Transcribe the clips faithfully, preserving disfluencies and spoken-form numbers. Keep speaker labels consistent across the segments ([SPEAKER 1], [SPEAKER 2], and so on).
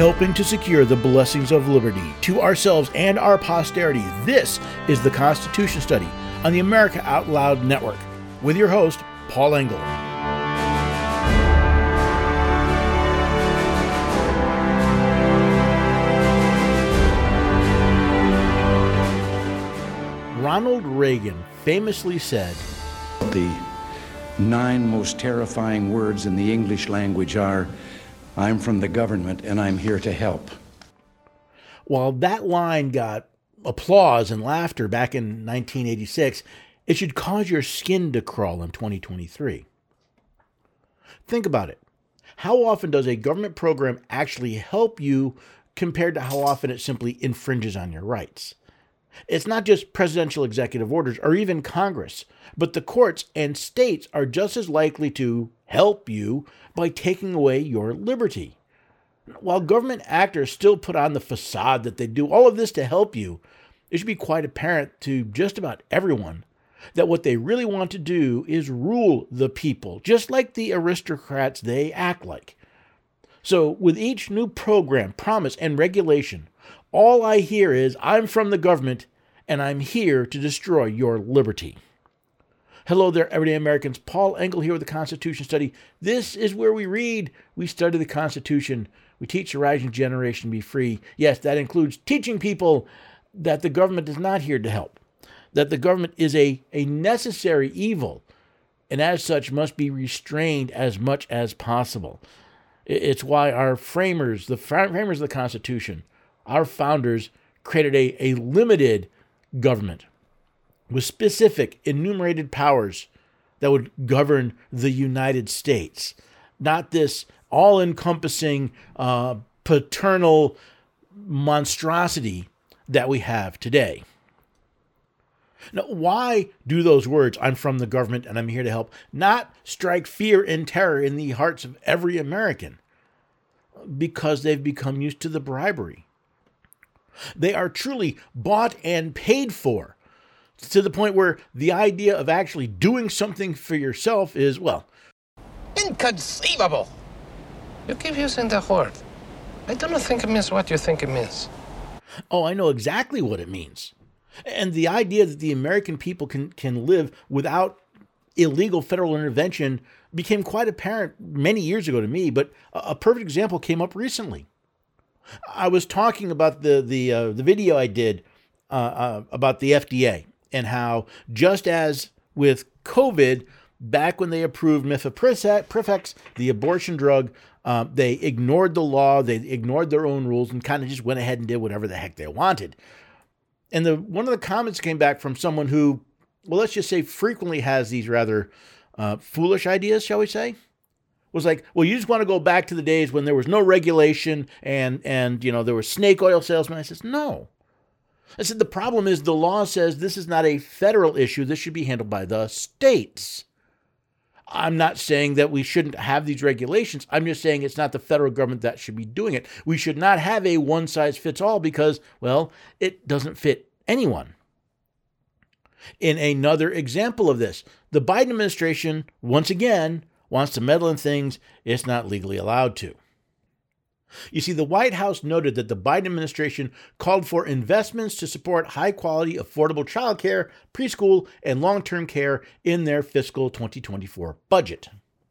[SPEAKER 1] helping to secure the blessings of liberty to ourselves and our posterity. This is the Constitution Study on the America Out Loud Network with your host, Paul Engel. Ronald Reagan famously said,
[SPEAKER 2] "The nine most terrifying words in the English language are, I'm from the government and I'm here to help."
[SPEAKER 1] While that line got applause and laughter back in nineteen eighty-six, it should cause your skin to crawl in twenty twenty-three. Think about it. How often does a government program actually help you compared to how often it simply infringes on your rights? It's not just presidential executive orders or even Congress, but the courts and states are just as likely to help you by taking away your liberty. While government actors still put on the facade that they do all of this to help you, it should be quite apparent to just about everyone that what they really want to do is rule the people, just like the aristocrats they act like. So with each new program, promise, and regulation, all I hear is, I'm from the government, and I'm here to destroy your liberty. Hello there, everyday Americans. Paul Engel here with the Constitution Study. This is where we read, we study the Constitution, we teach the rising generation to be free. Yes, that includes teaching people that the government is not here to help, that the government is a, a necessary evil, and as such must be restrained as much as possible. It's why our framers, the framers of the Constitution, our founders created a, a limited government with specific enumerated powers that would govern the United States, not this all-encompassing uh, paternal monstrosity that we have today. Now, why do those words, I'm from the government and I'm here to help, not strike fear and terror in the hearts of every American? Because they've become used to the bribery. They are truly bought and paid for, to the point where the idea of actually doing something for yourself is, well,
[SPEAKER 3] inconceivable. You keep using the word. I do not think it means what you think it means.
[SPEAKER 1] Oh, I know exactly what it means. And the idea that the American people can, can live without illegal federal intervention became quite apparent many years ago to me, but a perfect example came up recently. I was talking about the the uh, the video I did uh, uh, about the F D A and how, just as with COVID, back when they approved Mifepristone, the abortion drug, uh, they ignored the law, they ignored their own rules, and kind of just went ahead and did whatever the heck they wanted. And the one of the comments came back from someone who, well, let's just say frequently has these rather uh, foolish ideas, shall we say? Was like, well, you just want to go back to the days when there was no regulation and, and you know, there were snake oil salesmen. I says, no. I said, the problem is the law says this is not a federal issue. This should be handled by the states. I'm not saying that we shouldn't have these regulations. I'm just saying it's not the federal government that should be doing it. We should not have a one-size-fits-all because, well, it doesn't fit anyone. In another example of this, the Biden administration, once again, wants to meddle in things it's not legally allowed to. You see, the White House noted that the Biden administration called for investments to support high-quality, affordable childcare, preschool, and long-term care in their fiscal twenty twenty-four budget.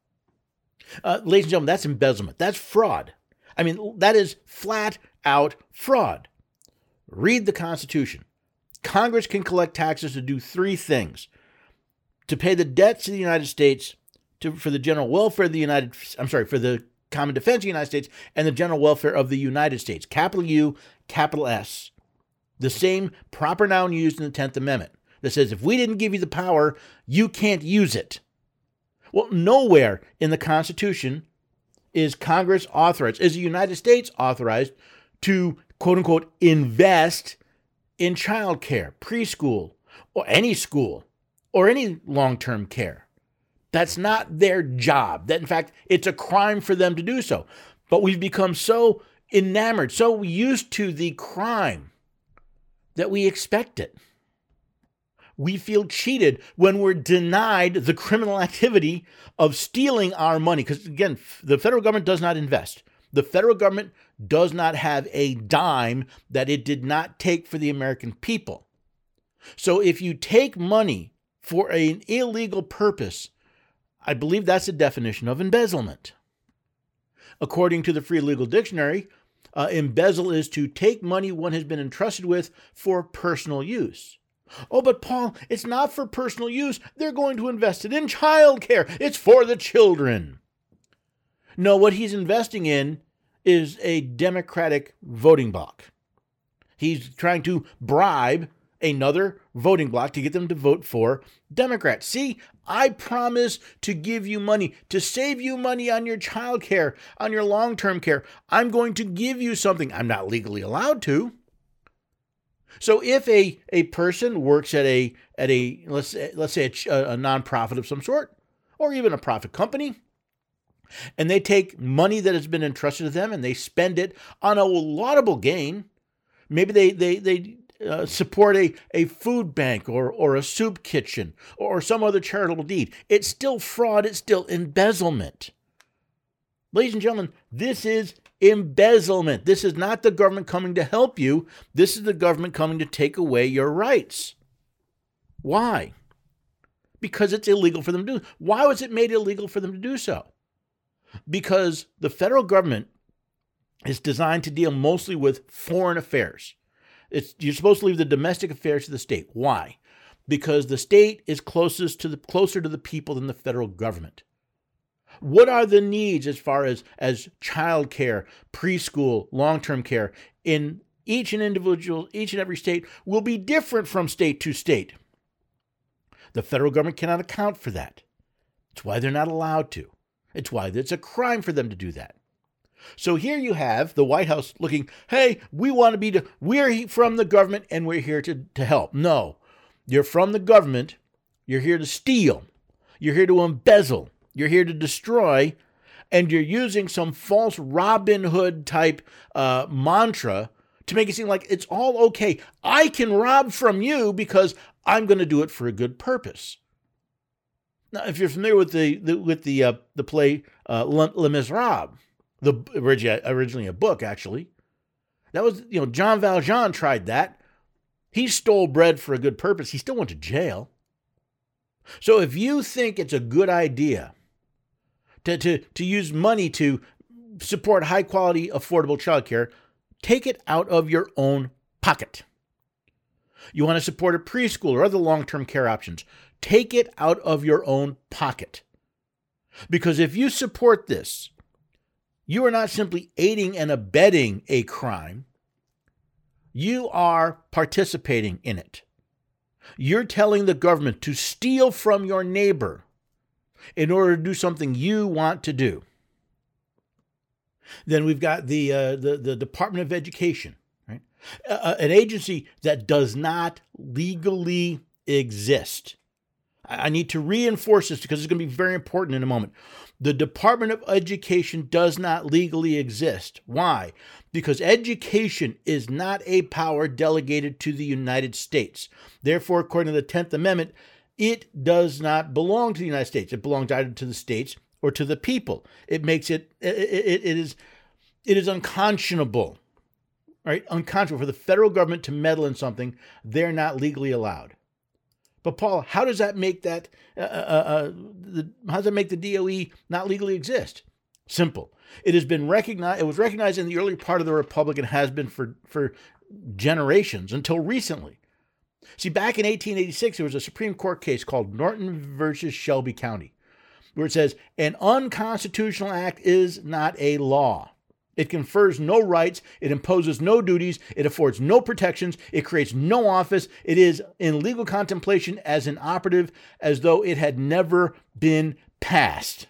[SPEAKER 1] Uh, ladies and gentlemen, that's embezzlement. That's fraud. I mean, that is flat-out fraud. Read the Constitution. Congress can collect taxes to do three things: to pay the debts of the United States, to, for the general welfare of the United, I'm sorry, for the common defense of the United States, and the general welfare of the United States. Capital U, capital S. The same proper noun used in the tenth Amendment that says if we didn't give you the power, you can't use it. Well, nowhere in the Constitution is Congress authorized, is the United States authorized to, quote unquote, invest in child care, preschool, or any school, or any long-term care. That's not their job. That, in fact, it's a crime for them to do so. But we've become so enamored, so used to the crime that we expect it. We feel cheated when we're denied the criminal activity of stealing our money. Because, again, the federal government does not invest. The federal government does not have a dime that it did not take for the American people. So if you take money for an illegal purpose, I believe that's the definition of embezzlement. According to the Free Legal Dictionary, uh, embezzle is to take money one has been entrusted with for personal use. Oh, but Paul, it's not for personal use. They're going to invest it in childcare. It's for the children. No, what he's investing in is a Democratic voting bloc. He's trying to bribe another voting bloc to get them to vote for Democrats. See, I promise to give you money, to save you money on your child care, on your long-term care. I'm going to give you something. I'm not legally allowed to. So if a, a person works at a at a let's say, let's say a, a nonprofit of some sort, or even a profit company, and they take money that has been entrusted to them and they spend it on a laudable gain, maybe they they they uh, support a, a food bank or or a soup kitchen or some other charitable deed. It's still fraud. It's still embezzlement. Ladies and gentlemen, this is embezzlement. This is not the government coming to help you. This is the government coming to take away your rights. Why? Because it's illegal for them to do. Why was it made illegal for them to do so? Because the federal government is designed to deal mostly with foreign affairs. It's, you're supposed to leave the domestic affairs to the state. Why? Because the state is closest to the closer to the people than the federal government. What are the needs as far as, as child care, preschool, long-term care in each and individual, each and every state will be different from state to state. The federal government cannot account for that. It's why they're not allowed to. It's why it's a crime for them to do that. So here you have the White House looking, hey, we want to be, to, we're from the government and we're here to, to help. No, you're from the government. You're here to steal. You're here to embezzle. You're here to destroy, and you're using some false Robin Hood type uh, mantra to make it seem like it's all okay. I can rob from you because I'm going to do it for a good purpose. Now, if you're familiar with the, the with the uh, the play uh, Les Miserables, the originally a book actually, that was you know Jean Valjean tried that. He stole bread for a good purpose. He still went to jail. So if you think it's a good idea To, to, to use money to support high-quality, affordable childcare, take it out of your own pocket. You want to support a preschool or other long-term care options, take it out of your own pocket. Because if you support this, you are not simply aiding and abetting a crime, you are participating in it. You're telling the government to steal from your neighbor in order to do something you want to do. Then we've got the uh, the, the Department of Education, right? Uh, an agency that does not legally exist. I need to reinforce this because it's going to be very important in a moment. The Department of Education does not legally exist. Why? Because education is not a power delegated to the United States. Therefore, according to the tenth Amendment, it does not belong to the United States. It belongs either to the states or to the people. It makes it, it, it, it is it is unconscionable, right? Unconscionable for the federal government to meddle in something they're not legally allowed. But Paul, how does that make that, uh, uh, uh, the, how does that make the D O E not legally exist? Simple. It has been recognized, it was recognized in the early part of the Republic and has been for, for generations until recently. See, back in eighteen eighty-six, there was a Supreme Court case called Norton versus Shelby County, where it says, an unconstitutional act is not a law. It confers no rights, it imposes no duties, it affords no protections, it creates no office, it is in legal contemplation as inoperative as though it had never been passed.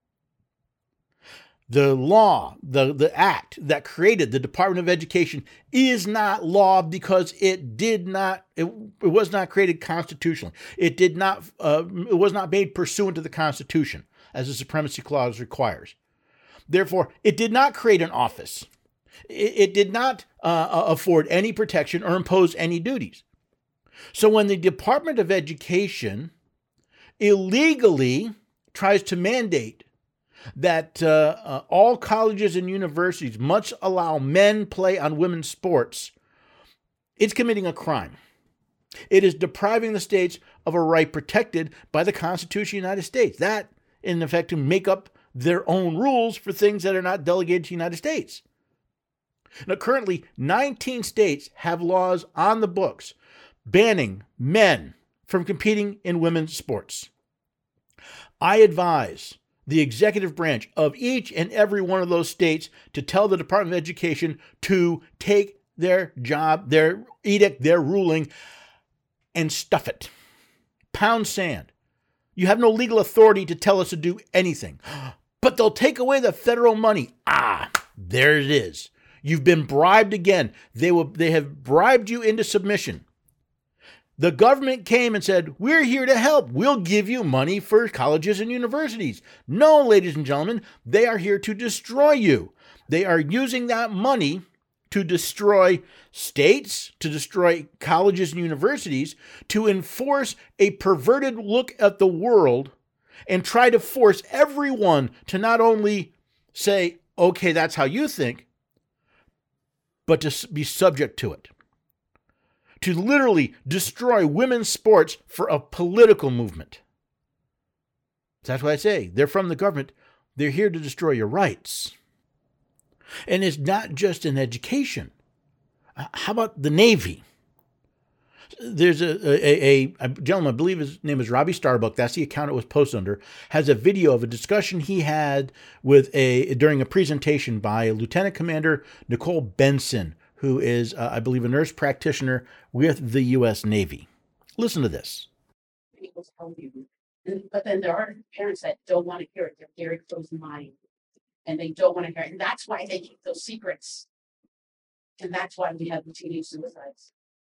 [SPEAKER 1] The law, the, the act that created the Department of Education is not law because it did not, it, it was not created constitutionally. It did not, uh, it was not made pursuant to the Constitution, as the Supremacy Clause requires. Therefore, it did not create an office. It, it did not uh, afford any protection or impose any duties. So when the Department of Education illegally tries to mandate that uh, uh, all colleges and universities must allow men play on women's sports, it's committing a crime. It is depriving the states of a right protected by the Constitution of the United States. That, in effect, to make up their own rules for things that are not delegated to the United States. Now, currently, nineteen states have laws on the books banning men from competing in women's sports. I advise the executive branch of each and every one of those states to tell the Department of Education to take their job, their edict, their ruling, and stuff it. Pound sand. You have no legal authority to tell us to do anything. But they'll take away the federal money. Ah, there it is. You've been bribed again. They will, they have bribed you into submission. The government came and said, we're here to help. We'll give you money for colleges and universities. No, ladies and gentlemen, they are here to destroy you. They are using that money to destroy states, to destroy colleges and universities, to enforce a perverted look at the world and try to force everyone to not only say, okay, that's how you think, but to be subject to it. To literally destroy women's sports for a political movement. That's why I say they're from the government. They're here to destroy your rights. And it's not just in education. How about the Navy? There's a, a, a, a gentleman, I believe his name is Robbie Starbuck, that's the account it was posted under, has a video of a discussion he had with a during a presentation by Lieutenant Commander Nicole Benson, who is, uh, I believe, a nurse practitioner with the U S Navy. Listen to this.
[SPEAKER 4] People tell you, but then there are parents that don't want to hear it. They're very closed-minded, and they don't want to hear it. And that's why they keep those secrets. And that's why we have the teenage suicides.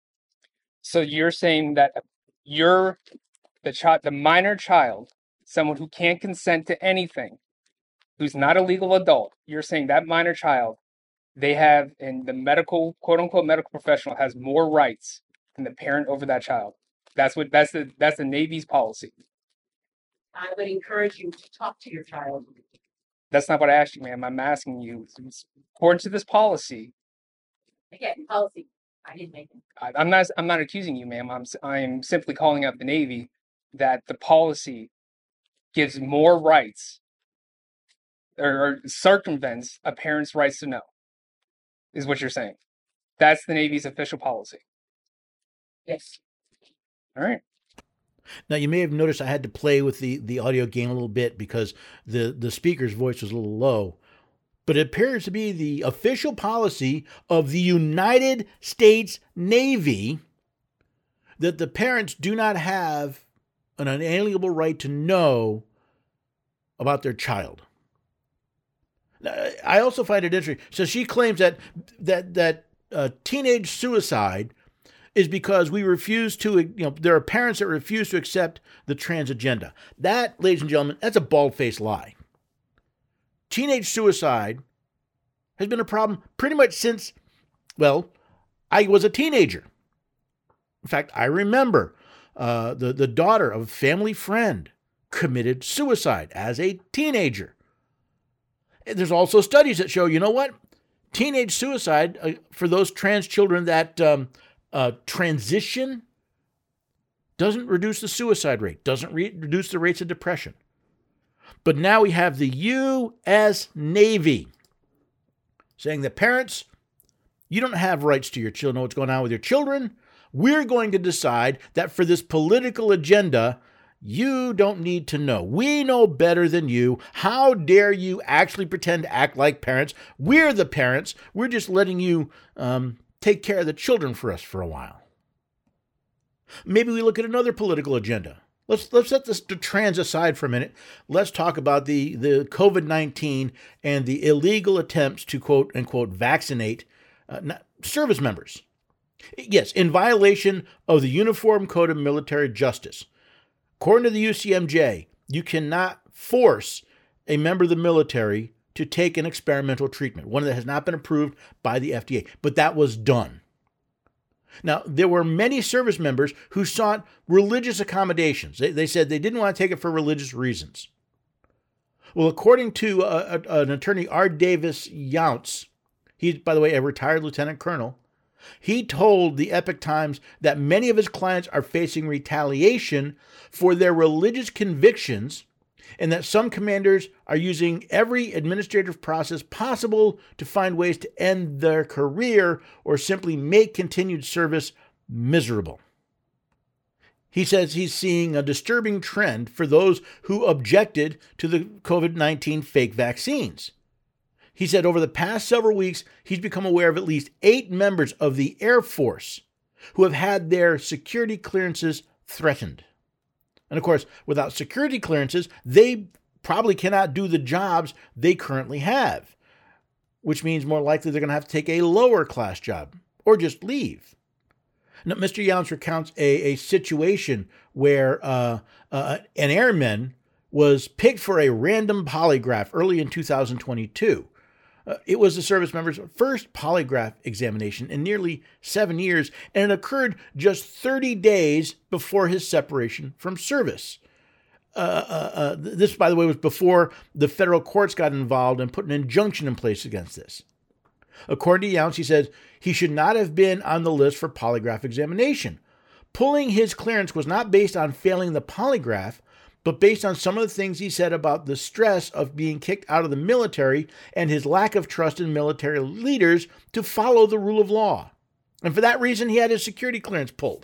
[SPEAKER 5] So you're saying that you're the child, the minor child, someone who can't consent to anything, who's not a legal adult. You're saying that minor child, they have, and the medical, quote unquote, medical professional has more rights than the parent over that child. That's what that's the that's the Navy's policy.
[SPEAKER 4] I would encourage you to talk to your child.
[SPEAKER 5] That's not what I asked you, ma'am. I'm asking you, according to this policy.
[SPEAKER 4] Again, policy. I didn't make it.
[SPEAKER 5] I, I'm not. I'm not accusing you, ma'am. I'm. I'm simply calling out the Navy that the policy gives more rights or, or circumvents a parent's rights to know. Is what you're saying. That's the Navy's official policy.
[SPEAKER 4] Yes.
[SPEAKER 5] All right.
[SPEAKER 1] Now, you may have noticed I had to play with the, the audio gain a little bit because the, the speaker's voice was a little low. But it appears to be the official policy of the United States Navy that the parents do not have an unalienable right to know about their child. I also find it interesting. So she claims that that that uh, teenage suicide is because we refuse to, you know, there are parents that refuse to accept the trans agenda. That, ladies and gentlemen, that's a bald-faced lie. Teenage suicide has been a problem pretty much since, well, I was a teenager. In fact, I remember uh, the, the daughter of a family friend committed suicide as a teenager. There's also studies that show, you know what? Teenage suicide, uh, for those trans children that um, uh, transition, doesn't reduce the suicide rate, doesn't re- reduce the rates of depression. But now we have the U S Navy saying that parents, you don't have rights to your children, know what's going on with your children. We're going to decide that for this political agenda, you don't need to know. We know better than you. How dare you actually pretend to act like parents? We're the parents. We're just letting you um, take care of the children for us for a while. Maybe we look at another political agenda. Let's let's set this the trans aside for a minute. Let's talk about the, the COVID nineteen and the illegal attempts to quote unquote vaccinate uh, service members. Yes, in violation of the Uniform Code of Military Justice. According to the U C M J, you cannot force a member of the military to take an experimental treatment, one that has not been approved by the F D A, but that was done. Now, there were many service members who sought religious accommodations. They, they said they didn't want to take it for religious reasons. Well, according to uh, an attorney, R. Davis Younts, he's, by the way, a retired lieutenant colonel, he told the Epoch Times that many of his clients are facing retaliation for their religious convictions and that some commanders are using every administrative process possible to find ways to end their career or simply make continued service miserable. He says he's seeing a disturbing trend for those who objected to the COVID nineteen fake vaccines. He said over the past several weeks, he's become aware of at least eight members of the Air Force who have had their security clearances threatened. And of course, without security clearances, they probably cannot do the jobs they currently have, which means more likely they're going to have to take a lower class job or just leave. Now, Mister Younts recounts a, a situation where uh, uh, an airman was picked for a random polygraph early in two thousand twenty-two. Uh, it was the service member's first polygraph examination in nearly seven years, and it occurred just thirty days before his separation from service. Uh, uh, uh, this, by the way, was before the federal courts got involved and put an injunction in place against this. According to Younts, he says he should not have been on the list for polygraph examination. Pulling his clearance was not based on failing the polygraph, but based on some of the things he said about the stress of being kicked out of the military and his lack of trust in military leaders to follow the rule of law. And for that reason, he had his security clearance pulled.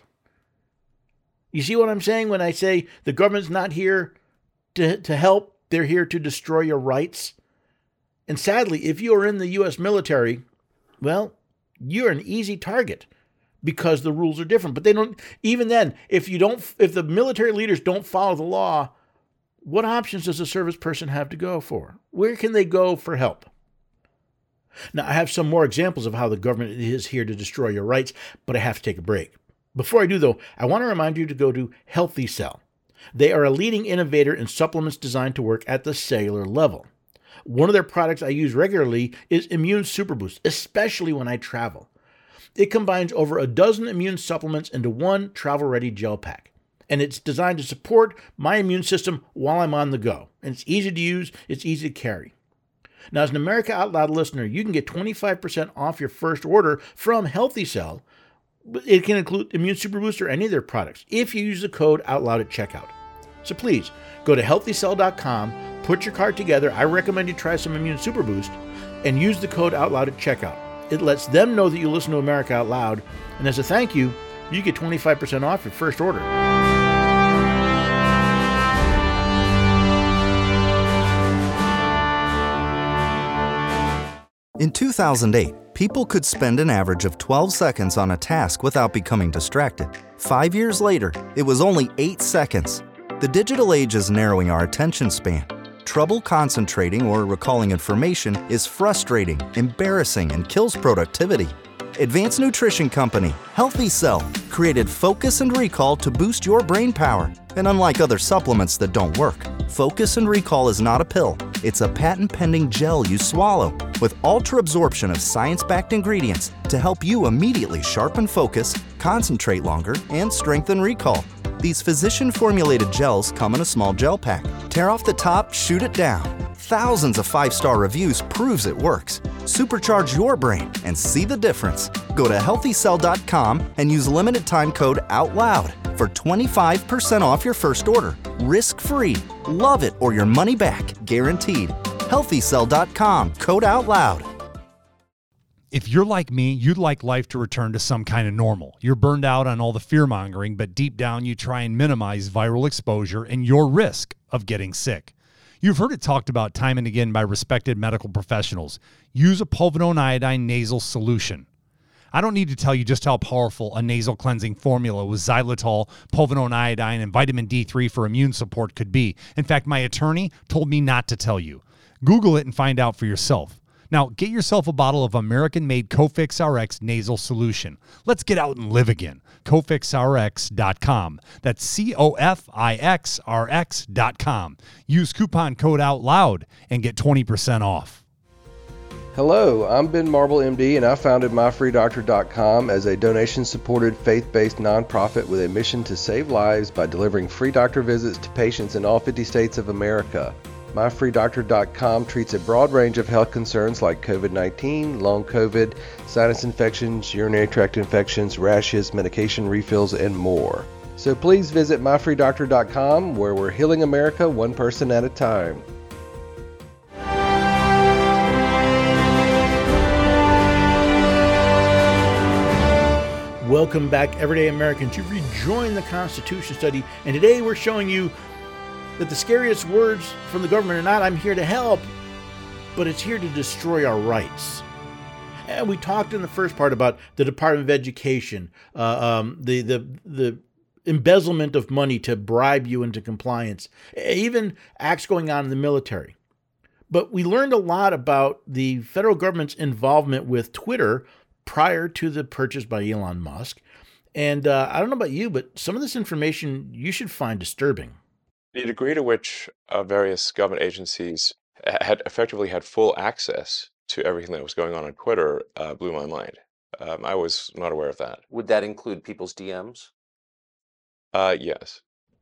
[SPEAKER 1] You see what I'm saying when I say the government's not here to, to help, they're here to destroy your rights? And sadly, if you are in the U S military, well, you're an easy target because the rules are different. But they don't, even then, if you don't, if the military leaders don't follow the law, what options does a service person have to go for? Where can they go for help? Now, I have some more examples of how the government is here to destroy your rights, but I have to take a break. Before I do, though, I want to remind you to go to Healthy Cell. They are a leading innovator in supplements designed to work at the cellular level. One of their products I use regularly is Immune Super Boost, especially when I travel. It combines over a dozen immune supplements into one travel-ready gel pack, and it's designed to support my immune system while I'm on the go. And it's easy to use, it's easy to carry. Now, as an America Out Loud listener, you can get twenty-five percent off your first order from Healthy Cell. It can include Immune Super Boost or any of their products if you use the code OUTLOUD at checkout. So please, go to healthy cell dot com, put your cart together. I recommend you try some Immune Super Boost, and use the code OUTLOUD at checkout. It lets them know that you listen to America Out Loud, and as a thank you, you get twenty-five percent off your first order.
[SPEAKER 6] In two thousand eight, people could spend an average of twelve seconds on a task without becoming distracted. Five years later, it was only eight seconds. The digital age is narrowing our attention span. Trouble concentrating or recalling information is frustrating, embarrassing, and kills productivity. Advanced nutrition company Healthy Cell created Focus and Recall to boost your brain power. And unlike other supplements that don't work, Focus and Recall is not a pill. It's a patent-pending gel you swallow with ultra-absorption of science-backed ingredients to help you immediately sharpen focus, concentrate longer, and strengthen recall. These physician-formulated gels come in a small gel pack. Tear off the top, shoot it down. Thousands of five-star reviews proves it works. Supercharge your brain and see the difference. Go to healthy cell dot com and use limited time code OUTLOUD for twenty-five percent off your first order. Risk-free. Love it or your money back. Guaranteed. healthy cell dot com, code OUTLOUD.
[SPEAKER 7] If you're like me, you'd like life to return to some kind of normal. You're burned out on all the fear-mongering, but deep down you try and minimize viral exposure and your risk of getting sick. You've heard it talked about time and again by respected medical professionals. Use a povidone iodine nasal solution. I don't need to tell you just how powerful a nasal cleansing formula with xylitol, povidone iodine, and vitamin D three for immune support could be. In fact, my attorney told me not to tell you. Google it and find out for yourself. Now, get yourself a bottle of American-made Cofix R X nasal solution. Let's get out and live again. Cofix R X dot com. That's C O F I X R X dot com. Use coupon code OUTLOUD and get twenty percent off.
[SPEAKER 8] Hello, I'm Ben Marble, M D, and I founded my free doctor dot com as a donation-supported, faith-based nonprofit with a mission to save lives by delivering free doctor visits to patients in all fifty states of America. my free doctor dot com treats a broad range of health concerns like COVID nineteen, long COVID, sinus infections, urinary tract infections, rashes, medication refills, and more. So please visit my free doctor dot com, where we're healing America one person at a time.
[SPEAKER 1] Welcome back, everyday Americans. You've rejoined the Constitution Study, and today we're showing you that the scariest words from the government are not "I'm here to help," but it's here to destroy our rights. And we talked in the first part about the Department of Education, uh, um, the the the embezzlement of money to bribe you into compliance, even acts going on in the military. But we learned a lot about the federal government's involvement with Twitter prior to the purchase by Elon Musk. And uh, I don't know about you, but some of this information you should find disturbing.
[SPEAKER 9] The degree to which uh, various government agencies had effectively had full access to everything that was going on on Twitter uh, blew my mind. Um, I was not aware of that.
[SPEAKER 10] Would that include people's D Ms?
[SPEAKER 9] Uh, yes.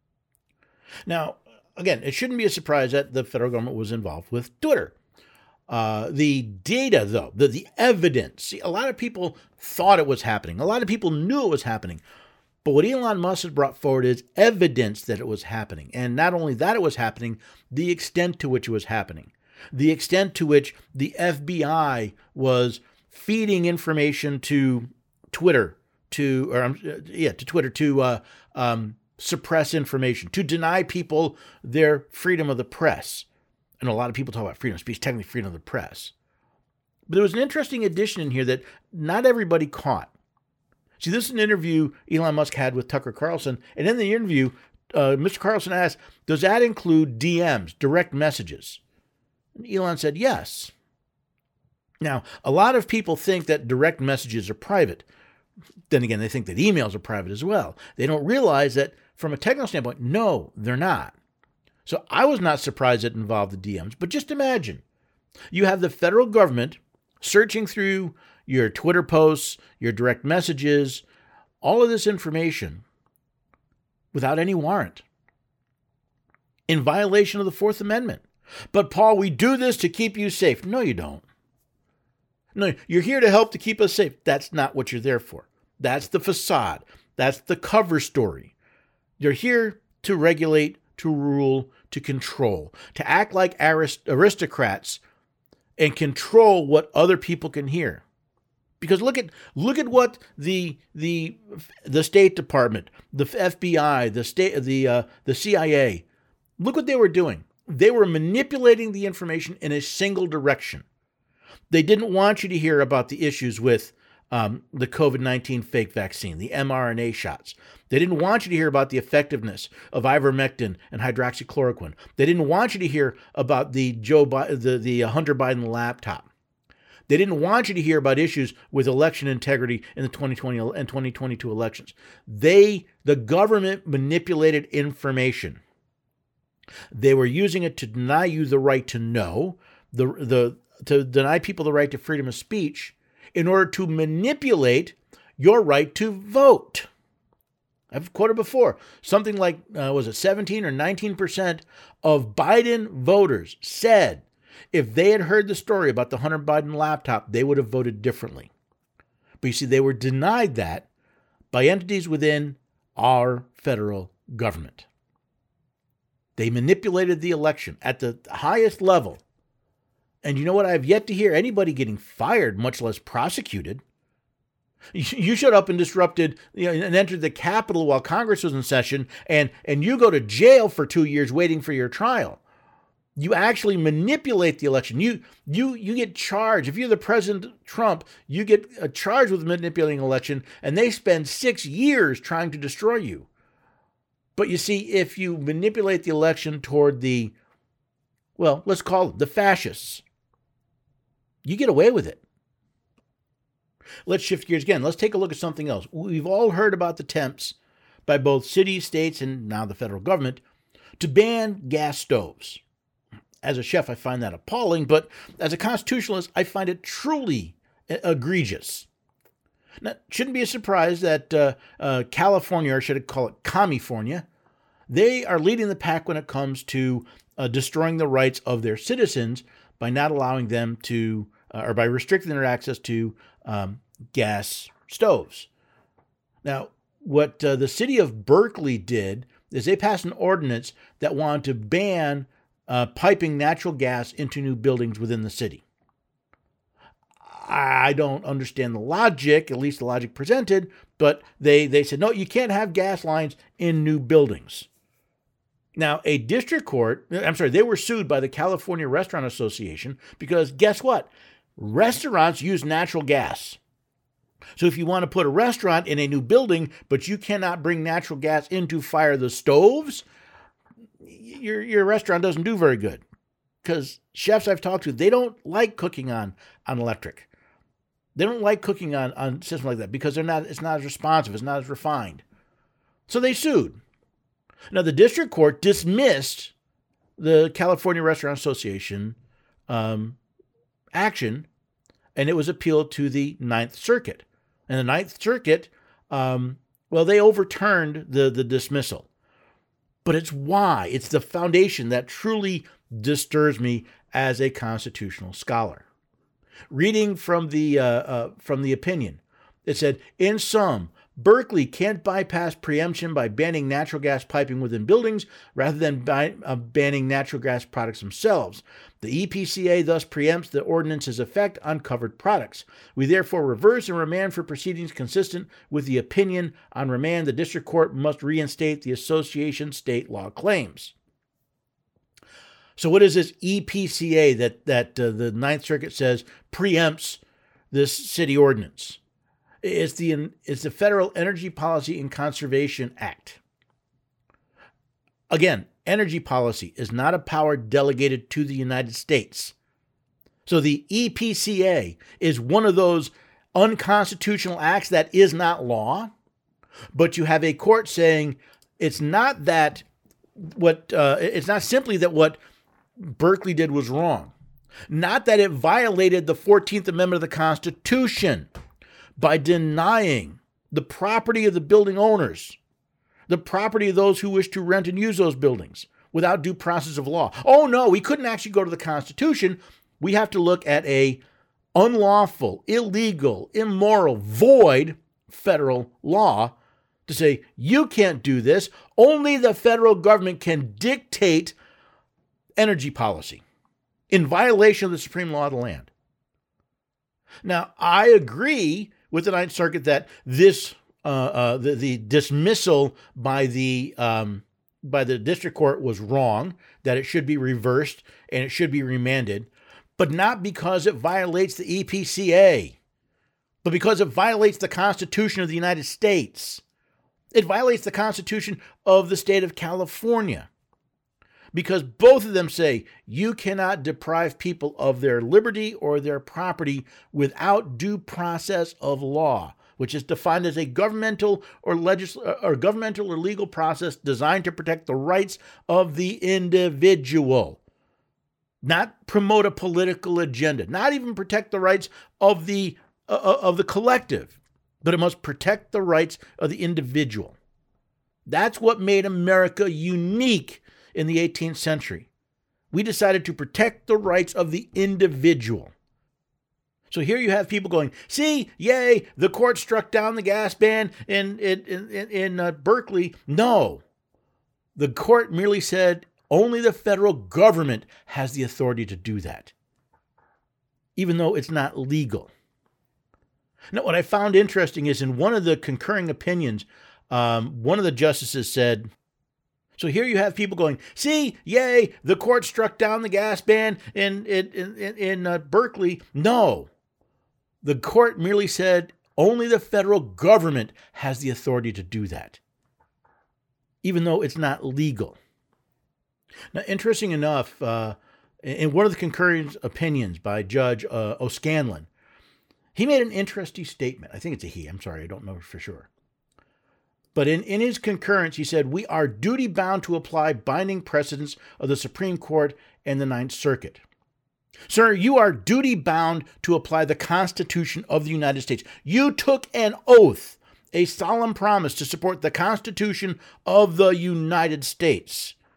[SPEAKER 1] Now, again, it shouldn't be a surprise that the federal government was involved with Twitter. Uh, the data, though, the, the evidence, see, a lot of people thought it was happening. A lot of people knew it was happening. But what Elon Musk has brought forward is evidence that it was happening. And not only that it was happening, the extent to which it was happening. The extent to which the F B I was feeding information to Twitter, to, or um, yeah, to Twitter, to uh, um, suppress information, to deny people their freedom of the press. And a lot of people talk about freedom of speech, technically freedom of the press. But there was an interesting addition in here that not everybody caught. See, this is an interview Elon Musk had with Tucker Carlson. And in the interview, uh, Mister Carlson asked, does that include D Ms, direct messages? And Elon said, yes. Now, a lot of people think that direct messages are private. Then again, they think that emails are private as well. They don't realize that from a technical standpoint, no, they're not. So I was not surprised it involved the D Ms, but just imagine you have the federal government searching through your Twitter posts, your direct messages, all of this information without any warrant, in violation of the Fourth Amendment. But Paul, we do this to keep you safe. No, you don't. No, you're here to help to keep us safe. That's not what you're there for. That's the facade. That's the cover story. You're here to regulate, to rule, to control, to act like arist- aristocrats and control what other people can hear. Because look at look at what the the the State Department, the F B I, the state the uh, the C I A, look what they were doing. They were manipulating the information in a single direction. They didn't want you to hear about the issues with um, the COVID nineteen fake vaccine, the mRNA shots. They didn't want you to hear about the effectiveness of ivermectin and hydroxychloroquine. They didn't want you to hear about the Joe Bi- the the Hunter Biden laptop. They didn't want you to hear about issues with election integrity in the twenty twenty and twenty twenty-two elections. They, the government, manipulated information. They were using it to deny you the right to know, the the to deny people the right to freedom of speech, in order to manipulate your right to vote. I've quoted before, something like, uh, was it seventeen or nineteen percent of Biden voters said if they had heard the story about the Hunter Biden laptop, they would have voted differently. But you see, they were denied that by entities within our federal government. They manipulated the election at the highest level. And you know what? I have yet to hear anybody getting fired, much less prosecuted. You showed up and disrupted, you know, and entered the Capitol while Congress was in session, and, and you go to jail for two years waiting for your trial. You actually manipulate the election. You you you get charged. If you're the President Trump, you get a charge with manipulating an election, and they spend six years trying to destroy you. But you see, if you manipulate the election toward the, well, let's call it the fascists, you get away with it. Let's shift gears again. Let's take a look at something else. We've all heard about the attempts by both cities, states, and now the federal government to ban gas stoves. As a chef, I find that appalling, but as a constitutionalist, I find it truly egregious. Now, it shouldn't be a surprise that uh, uh, California, or should I call it California, they are leading the pack when it comes to uh, destroying the rights of their citizens by not allowing them to, uh, or by restricting their access to um, gas stoves. Now, what uh, the city of Berkeley did is they passed an ordinance that wanted to ban uh, piping natural gas into new buildings within the city. I don't understand the logic, at least the logic presented, but they, they said, no, you can't have gas lines in new buildings. Now, a district court, I'm sorry, they were sued by the California Restaurant Association because guess what? Restaurants use natural gas. So if you want to put a restaurant in a new building, but you cannot bring natural gas in to fire the stoves, your, your restaurant doesn't do very good. Because chefs I've talked to, they don't like cooking on, on electric. They don't like cooking on, on systems like that because they're not, it's not as responsive, it's not as refined. So they sued. Now, the district court dismissed the California Restaurant Association um, action, and it was appealed to the Ninth Circuit. And the Ninth Circuit, um, well, they overturned the, the dismissal. But it's why, it's the foundation that truly disturbs me as a constitutional scholar. Reading from the uh, uh, from the opinion, it said, in sum, Berkeley can't bypass preemption by banning natural gas piping within buildings rather than by, uh, banning natural gas products themselves. The E P C A thus preempts the ordinance's effect on covered products. We therefore reverse and remand for proceedings consistent with the opinion. On remand, the district court must reinstate the association's state law claims. So what is this E P C A that, that uh, the Ninth Circuit says preempts this city ordinance? It's the, it's the Federal Energy Policy and Conservation Act. Again, energy policy is not a power delegated to the United States. So the E P C A is one of those unconstitutional acts that is not law, but you have a court saying it's not that what, uh, it's not simply that what Berkeley did was wrong. Not that it violated the fourteenth Amendment of the Constitution by denying the property of the building owners, the property of those who wish to rent and use those buildings without due process of law. Oh no, we couldn't actually go to the Constitution. We have to look at a unlawful, illegal, immoral, void federal law to say, you can't do this. Only the federal government can dictate energy policy in violation of the supreme law of the land. Now, I agree with the Ninth Circuit that this, uh, uh, the, the dismissal by the um, by the district court was wrong, that it should be reversed and it should be remanded, but not because it violates the E P C A, but because it violates the Constitution of the United States. It violates the Constitution of the state of California. Because both of them say you cannot deprive people of their liberty or their property without due process of law, which is defined as a governmental or legisl- or governmental or legal process designed to protect the rights of the individual, not promote a political agenda, not even protect the rights of the uh, of the collective, but it must protect the rights of the individual. That's what made America unique in the eighteenth century. We decided to protect the rights of the individual. So here you have people going, see, yay, the court struck down the gas ban in, in, in, in uh, Berkeley. No, the court merely said only the federal government has the authority to do that, even though it's not legal. Now, what I found interesting is in one of the concurring opinions, um, one of the justices said, so here you have people going, see, yay, the court struck down the gas ban in, in, in, in uh, Berkeley. No, the court merely said only the federal government has the authority to do that, even though it's not legal. Now, interesting enough, uh, in one of the concurring opinions by Judge uh, O'Scanlan, he made an interesting statement. I think it's a he. I'm sorry, I don't know for sure. But in, in his concurrence, he said, we are duty-bound to apply binding precedents of the Supreme Court and the Ninth Circuit. Sir, you are duty-bound to apply the Constitution of the United States. You took an oath, a solemn promise to support the Constitution of the United States.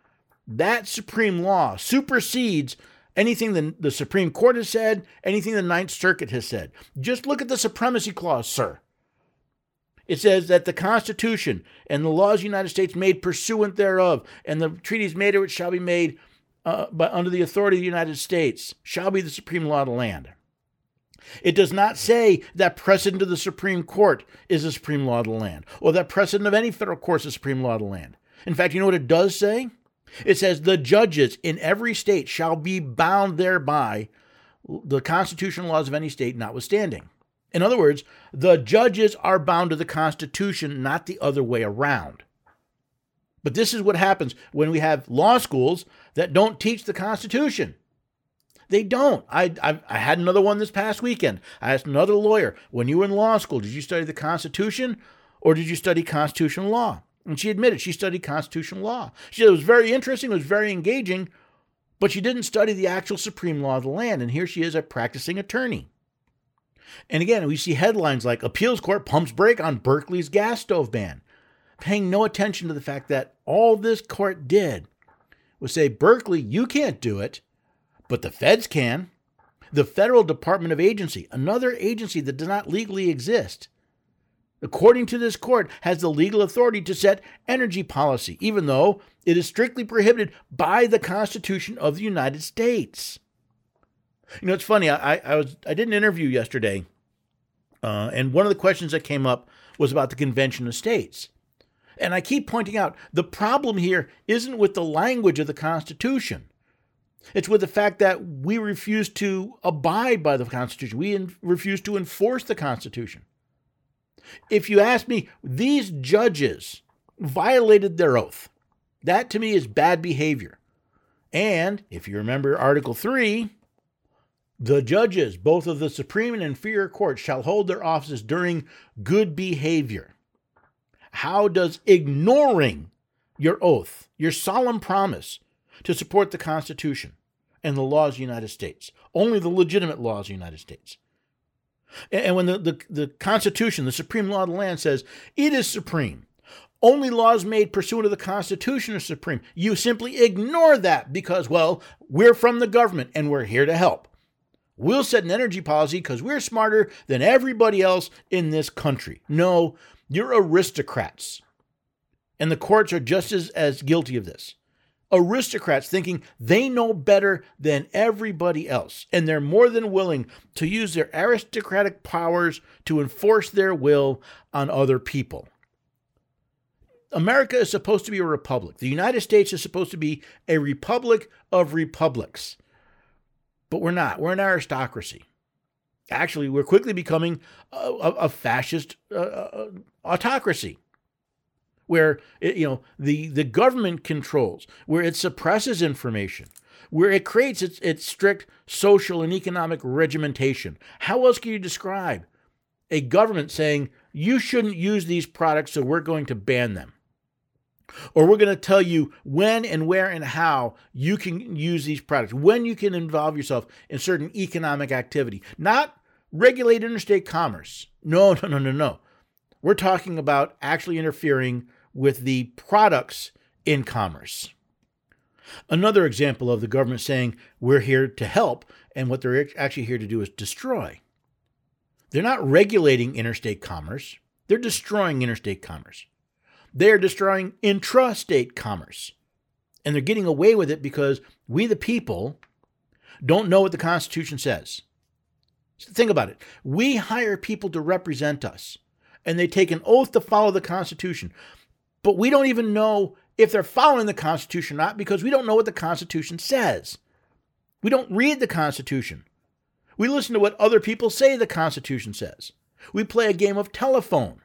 [SPEAKER 1] that supreme law supersedes anything the, the Supreme Court has said, anything the Ninth Circuit has said. Just look at the Supremacy Clause, sir. It says that the Constitution and the laws of the United States made pursuant thereof, and the treaties made or which shall be made uh, by, under the authority of the United States, shall be the supreme law of the land. It does not say that precedent of the Supreme Court is the supreme law of the land, or that precedent of any federal court is the supreme law of the land. In fact, you know what it does say? It says the judges in every state shall be bound thereby, the constitutional laws of any state notwithstanding. In other words, the judges are bound to the Constitution, not the other way around. But this is what happens when we have law schools that don't teach the Constitution. They don't. I, I I had another one this past weekend. I asked another lawyer, when you were in law school, did you study the Constitution or did you study constitutional law? And she admitted she studied constitutional law. She said it was very interesting, it was very engaging, but she didn't study the actual supreme law of the land. And here she is, a practicing attorney. And again, we see headlines like appeals court pumps brake on Berkeley's gas stove ban, paying no attention to the fact that all this court did was say, Berkeley, you can't do it, but the feds can. The Federal Department of Agency, another agency that does not legally exist, according to this court, has the legal authority to set energy policy, even though it is strictly prohibited by the Constitution of the United States. You know, it's funny. I, I was I did an interview yesterday, uh, and one of the questions that came up was about the Convention of States. And I keep pointing out the problem here isn't with the language of the Constitution. It's with the fact that we refuse to abide by the Constitution. We in, refuse to enforce the Constitution. If you ask me, these judges violated their oath. That to me is bad behavior. And if you remember Article three, the judges, both of the Supreme and inferior courts, shall hold their offices during good behavior. How does ignoring your oath, your solemn promise to support the Constitution and the laws of the United States, only the legitimate laws of the United States, and when the, the, the Constitution, the supreme law of the land, says it is supreme, only laws made pursuant to the Constitution are supreme, you simply ignore that because, well, we're from the government and we're here to help. We'll set an energy policy because we're smarter than everybody else in this country. No, you're aristocrats. And the courts are just as, as guilty of this. Aristocrats thinking they know better than everybody else, and they're more than willing to use their aristocratic powers to enforce their will on other people. America is supposed to be a republic. The United States is supposed to be a republic of republics. But we're not. We're an aristocracy. Actually, we're quickly becoming a, a, a fascist uh, autocracy, where it, you know the, the government controls, where it suppresses information, where it creates its, its strict social and economic regimentation. How else can you describe a government saying, you shouldn't use these products, so we're going to ban them? Or we're going to tell you when and where and how you can use these products, when you can involve yourself in certain economic activity, not regulate interstate commerce. No, no, no, no, no. We're talking about actually interfering with the products in commerce. Another example of the government saying we're here to help, and what they're actually here to do is destroy. They're not regulating interstate commerce. They're destroying interstate commerce. They're destroying intrastate commerce. And they're getting away with it because we, the people, don't know what the Constitution says. So think about it. We hire people to represent us, and they take an oath to follow the Constitution. But we don't even know if they're following the Constitution or not because we don't know what the Constitution says. We don't read the Constitution. We listen to what other people say the Constitution says. We play a game of telephone.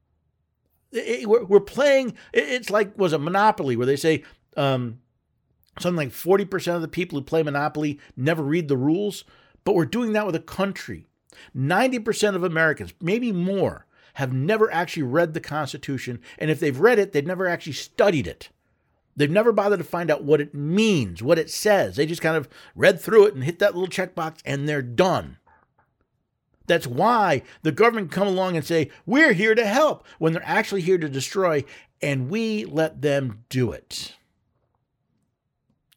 [SPEAKER 1] We're playing, it's like, was a Monopoly, where they say um, something like forty percent of the people who play Monopoly never read the rules. But we're doing that with a country. ninety percent of Americans, maybe more, have never actually read the Constitution. And if they've read it, they've never actually studied it. They've never bothered to find out what it means, what it says. They just kind of read through it and hit that little checkbox and they're done. That's why the government can come along and say, we're here to help, when they're actually here to destroy, and we let them do it.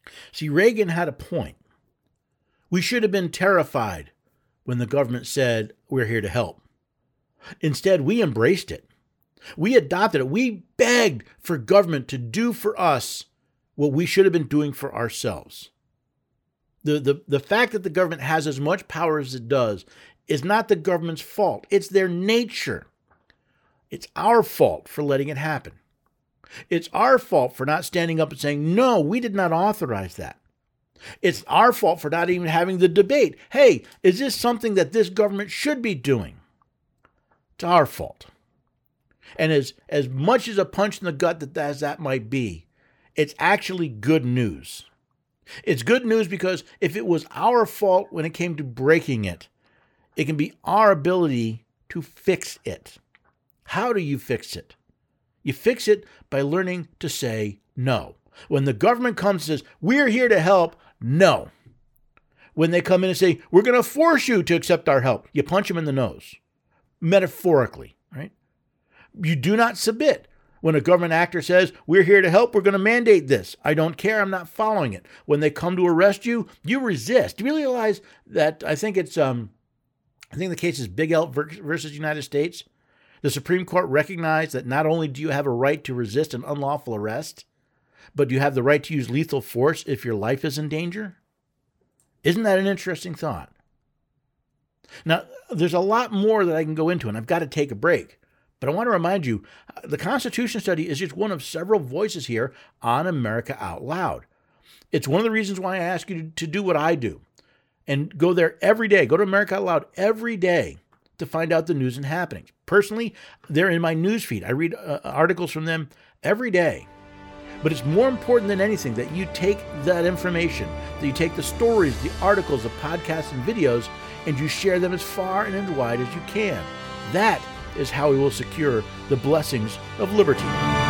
[SPEAKER 1] See, Reagan had a point. We should have been terrified when the government said, we're here to help. Instead, we embraced it. We adopted it. We begged for government to do for us what we should have been doing for ourselves. The, the, the fact that the government has as much power as it does is not the government's fault. It's their nature. It's our fault for letting it happen. It's our fault for not standing up and saying, no, we did not authorize that. It's our fault for not even having the debate. Hey, is this something that this government should be doing? It's our fault. And as, as much as a punch in the gut that as that might be, it's actually good news. It's good news because if it was our fault when it came to breaking it, it can be our ability to fix it. How do you fix it? You fix it by learning to say no. When the government comes and says, we're here to help, no. When they come in and say, we're going to force you to accept our help, you punch them in the nose. Metaphorically, right? You do not submit. When a government actor says, we're here to help, we're going to mandate this. I don't care, I'm not following it. When they come to arrest you, you resist. Do you realize that, I think it's, um, I think the case is Big L versus United States. The Supreme Court recognized that not only do you have a right to resist an unlawful arrest, but you have the right to use lethal force if your life is in danger. Isn't that an interesting thought? Now, there's a lot more that I can go into, and I've got to take a break. But I want to remind you, the Constitution Study is just one of several voices here on America Out Loud. It's one of the reasons why I ask you to, to do what I do and go there every day. Go to America Out Loud every day to find out the news and happenings. Personally, they're in my news feed. I read uh, articles from them every day. But it's more important than anything that you take that information, that you take the stories, the articles, the podcasts, and videos, and you share them as far and as wide as you can. That is how we will secure the blessings of liberty.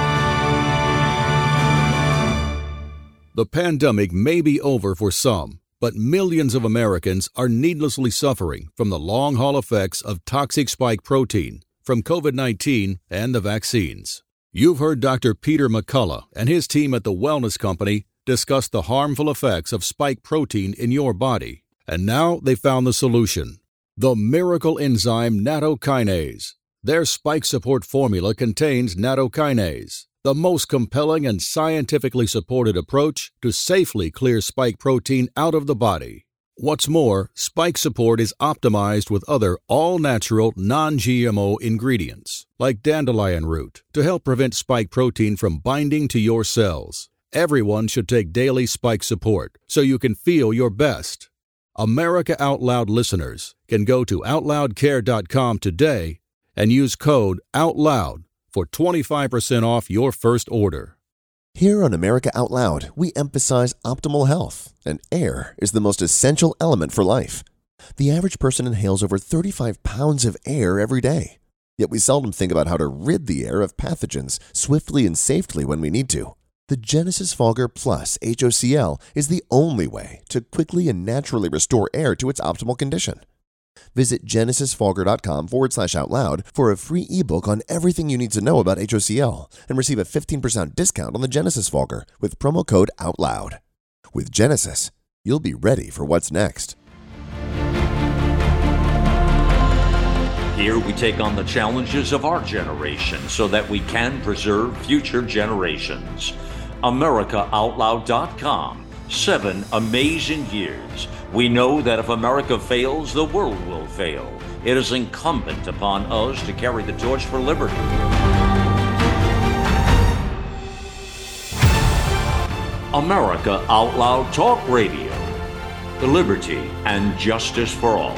[SPEAKER 11] The pandemic may be over for some, but millions of Americans are needlessly suffering from the long-haul effects of toxic spike protein from COVID nineteen and the vaccines. You've heard Doctor Peter McCullough and his team at the Wellness Company discuss the harmful effects of spike protein in your body. And now they found the solution. The miracle enzyme nattokinase. Their spike support formula contains nattokinase, the most compelling and scientifically supported approach to safely clear spike protein out of the body. What's more, spike support is optimized with other all-natural, non-G M O ingredients, like dandelion root, to help prevent spike protein from binding to your cells. Everyone should take daily spike support so you can feel your best. America Out Loud listeners can go to out loud care dot com today and use code OUTLOUD for twenty-five percent off your first order.
[SPEAKER 12] Here on America Out Loud, we emphasize optimal health, and air is the most essential element for life. The average person inhales over thirty-five pounds of air every day, yet we seldom think about how to rid the air of pathogens swiftly and safely when we need to. The Genesis Fogger Plus H O C L is the only way to quickly and naturally restore air to its optimal condition. Visit genesis fogger dot com forward slash out loud for a free ebook on everything you need to know about H O C L and receive a fifteen percent discount on the Genesis Fogger with promo code OUTLOUD. With Genesis, you'll be ready for what's next.
[SPEAKER 13] Here we take on the challenges of our generation so that we can preserve future generations. America Out Loud dot com. Seven amazing years. We know that if America fails, the world will fail. It is incumbent upon us to carry the torch for liberty. America Out Loud Talk Radio. The liberty and justice for all.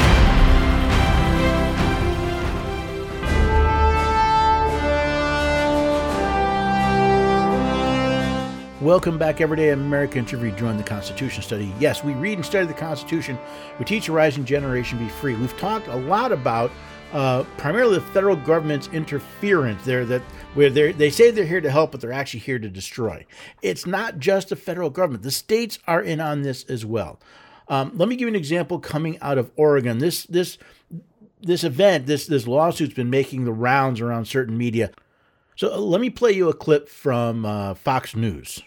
[SPEAKER 1] Welcome back, everyday Americans, to rejoin the Constitution Study. Yes, we read and study the Constitution. We teach a rising generation be free. We've talked a lot about uh, primarily the federal government's interference there, that where they they say they're here to help, but they're actually here to destroy. It's not just the federal government. The states are in on this as well. Um, let me give you an example coming out of Oregon. This this this event, this this lawsuit's been making the rounds around certain media. So uh, let me play you a clip from uh, Fox News.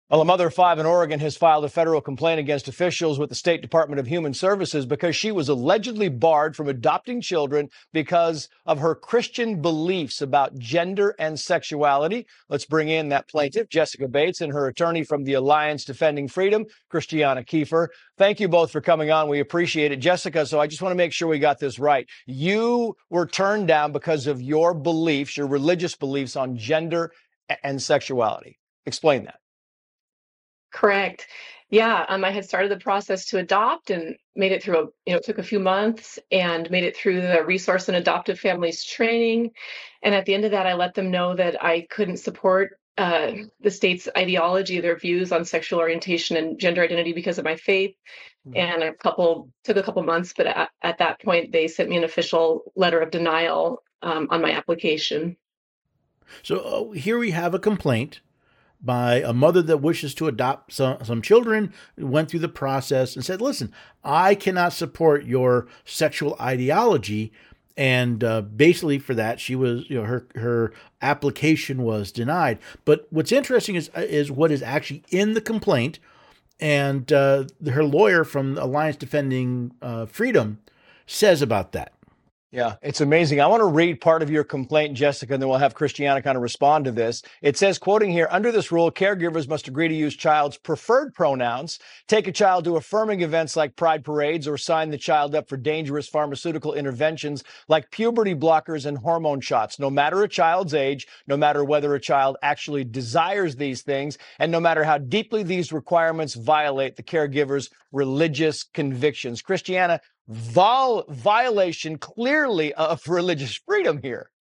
[SPEAKER 14] Well, a mother of five in Oregon has filed a federal complaint against officials with the State Department of Human Services because she was allegedly barred from adopting children because of her Christian beliefs about gender and sexuality. Let's bring in that plaintiff, Jessica Bates, and her attorney from the Alliance Defending Freedom, Christiana Kiefer. Thank you both for coming on. We appreciate it. Jessica, so I just want to make sure we got this right. You were turned down because of your beliefs, your religious beliefs on gender and sexuality. Explain that.
[SPEAKER 15] Correct. Yeah, um, I had started the process to adopt and made it through, a, you know, it took a few months and made it through the Resource and Adoptive Families training. And at the end of that, I let them know that I couldn't support uh, the state's ideology, their views on sexual orientation and gender identity because of my faith. And a couple, took a couple months, but at, at that point, they sent me an official letter of denial um, on my application.
[SPEAKER 1] So uh, here we have a complaint by a mother that wishes to adopt some, some children, went through the process and said, listen, I cannot support your sexual ideology. And uh, basically for that, she was, you know, her her application was denied. But what's interesting is, is what is actually in the complaint. And uh, her lawyer from Alliance Defending uh, Freedom says about that.
[SPEAKER 14] Yeah, it's amazing. I want to read part of your complaint, Jessica, and then we'll have Christiana kind of respond to this. It says, quoting here, under this rule, caregivers must agree to use child's preferred pronouns, take a child to affirming events like pride parades, or sign the child up for dangerous pharmaceutical interventions like puberty blockers and hormone shots, no matter a child's age, no matter whether a child actually desires these things, and no matter how deeply these requirements violate the caregiver's religious convictions. Christiana, Vol- violation clearly of religious freedom here.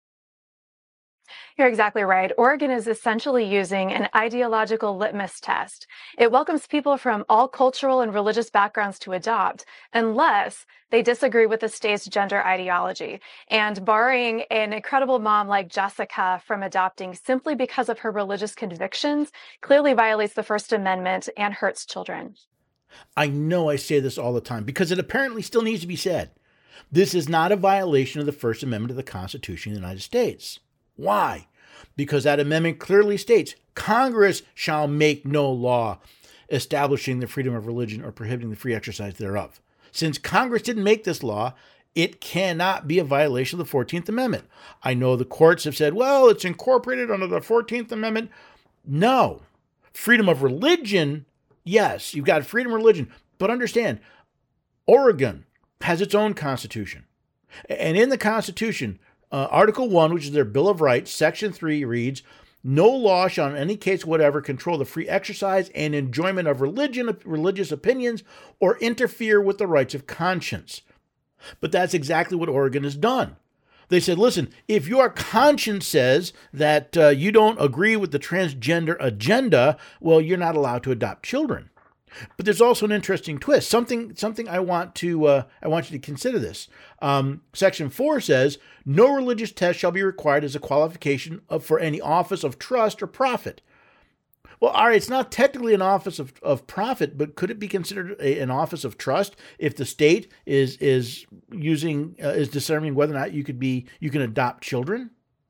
[SPEAKER 16] You're exactly right. Oregon is essentially using an ideological litmus test. It welcomes people from all cultural and religious backgrounds to adopt, unless they disagree with the state's gender ideology. And barring an incredible mom like Jessica from adopting simply because of her religious convictions clearly violates the First Amendment and hurts children.
[SPEAKER 1] I know I say this all the time because it apparently still needs to be said. This is not a violation of the First Amendment of the Constitution of the United States. Why? Because that amendment clearly states Congress shall make no law establishing the freedom of religion or prohibiting the free exercise thereof. Since Congress didn't make this law, it cannot be a violation of the fourteenth Amendment. I know the courts have said, well, it's incorporated under the fourteenth Amendment. No. Freedom of religion, yes, you've got freedom of religion, but understand, Oregon has its own constitution. And in the Constitution, uh, Article one, which is their Bill of Rights, Section three reads, no law shall in any case whatever control the free exercise and enjoyment of religion, religious opinions or interfere with the rights of conscience. But that's exactly what Oregon has done. They said, listen, if your conscience says that uh, you don't agree with the transgender agenda, well, you're not allowed to adopt children. But there's also an interesting twist. Something, something I want to, uh, I want you to consider this. Um, Section four says, no religious test shall be required as a qualification of, for any office of trust or profit. Well, all right, it's not technically an office of, of profit, but could it be considered a, an office of trust if the state is is using uh, is determining whether or not you could be you can adopt children?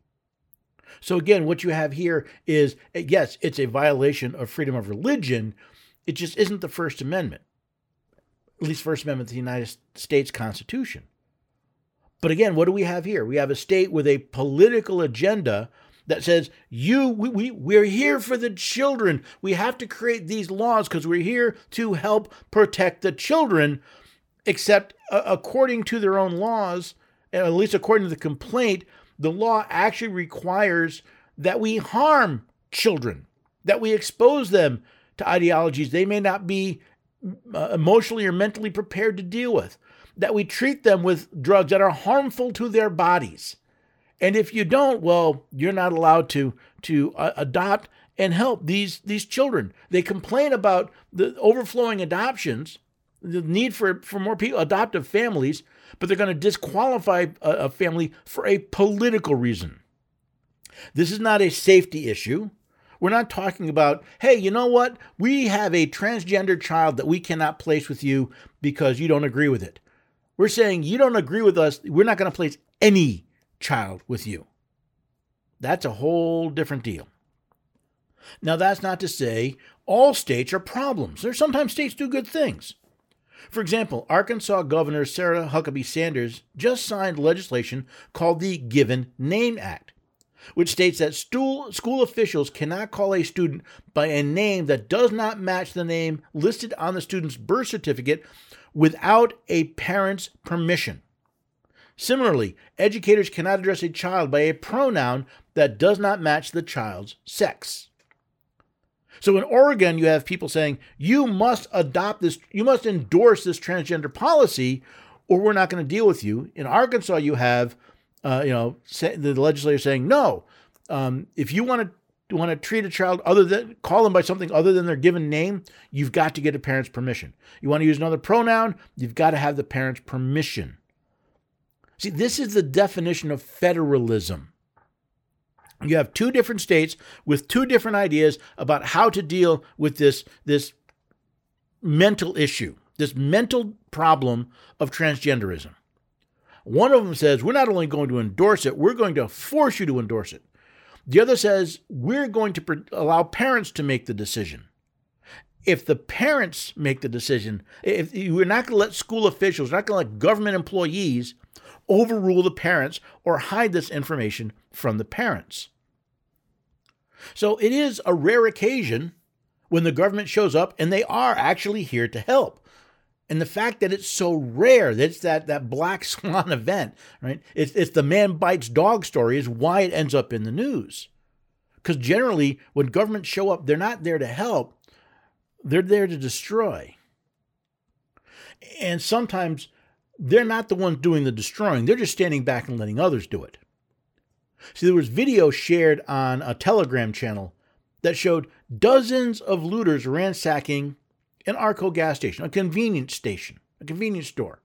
[SPEAKER 1] So again, what you have here is, yes, it's a violation of freedom of religion. It just isn't the First Amendment, at least First Amendment of the United States Constitution. But again, what do we have here? We have a state with a political agenda that says, you, we, we, we're here for the children. We have to create these laws because we're here to help protect the children, except uh, according to their own laws, at least according to the complaint, the law actually requires that we harm children, that we expose them to ideologies they may not be uh, emotionally or mentally prepared to deal with, that we treat them with drugs that are harmful to their bodies. And if you don't, well, you're not allowed to to uh, adopt and help these these children. They complain about the overflowing adoptions, the need for, for more people, adoptive families, but they're going to disqualify a, a family for a political reason. This is not a safety issue. We're not talking about, hey, you know what? We have a transgender child that we cannot place with you because you don't agree with it. We're saying you don't agree with us. We're not going to place any child with you. That's a whole different deal. Now, that's not to say all states are problems. There's sometimes states do good things. For example, Arkansas Governor Sarah Huckabee Sanders just signed legislation called the Given Name Act, which states that school, school officials cannot call a student by a name that does not match the name listed on the student's birth certificate without a parent's permission. Similarly, educators cannot address a child by a pronoun that does not match the child's sex. So in Oregon, you have people saying, you must adopt this, you must endorse this transgender policy, or we're not going to deal with you. In Arkansas, you have, uh, you know, the legislature saying, no, um, if you want to want to treat a child other than, call them by something other than their given name, you've got to get a parent's permission. You want to use another pronoun, you've got to have the parent's permission. See, this is the definition of federalism. You have two different states with two different ideas about how to deal with this, this mental issue, this mental problem of transgenderism. One of them says, we're not only going to endorse it, we're going to force you to endorse it. The other says, we're going to pre- allow parents to make the decision. If the parents make the decision, if we're not going to let school officials, we're not going to let government employees overrule the parents or hide this information from the parents. So it is a rare occasion when the government shows up and they are actually here to help. And the fact that it's so rare, that it's that, that black swan event, right? It's, it's the man bites dog story is why it ends up in the news. Because generally, when governments show up, they're not there to help. They're there to destroy. And sometimes they're not the ones doing the destroying. They're just standing back and letting others do it. See, there was video shared on a Telegram channel that showed dozens of looters ransacking an Arco gas station, a convenience station, a convenience store.